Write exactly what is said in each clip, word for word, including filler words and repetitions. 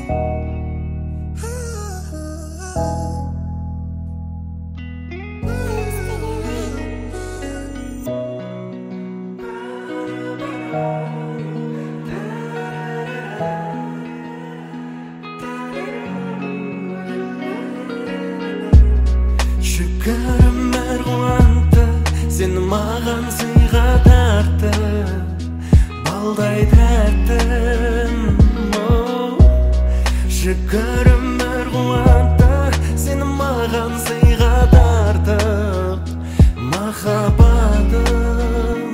Şükürüm merguantı seni mağan sıyğa tarttı balday derdim oh. Şükürüm merguantı seni mağan sıyğa tarttı mahabadım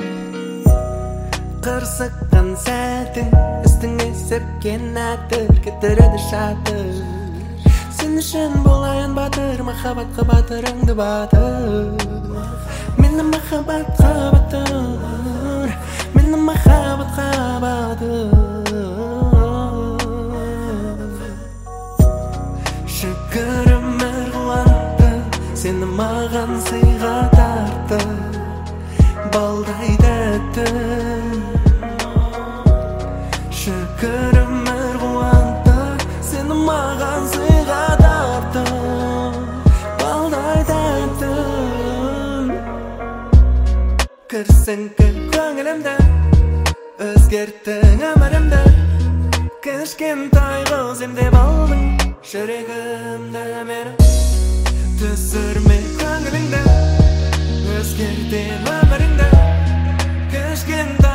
Kırsıkkan sәтің üstüne sepken atır Getiredi şatır Sen үшін болайын батыр Махаббатқа батырыңды батыр Мені махаббатқа батыр Мені махаббатқа батыр Шүкірім әрғуатты Сені маған сыйға тартты Балдай тәттім Şükürüm merguantı Seni mağan sıyğa tarttı Balday tәттім Kırsın kır көңілімді Өзгерттің өмірімді Кішкентай қыз емдеп алдың Жүрегімді мені Түсірме көңіліңді Өзгерттің өміріңді Кішкентай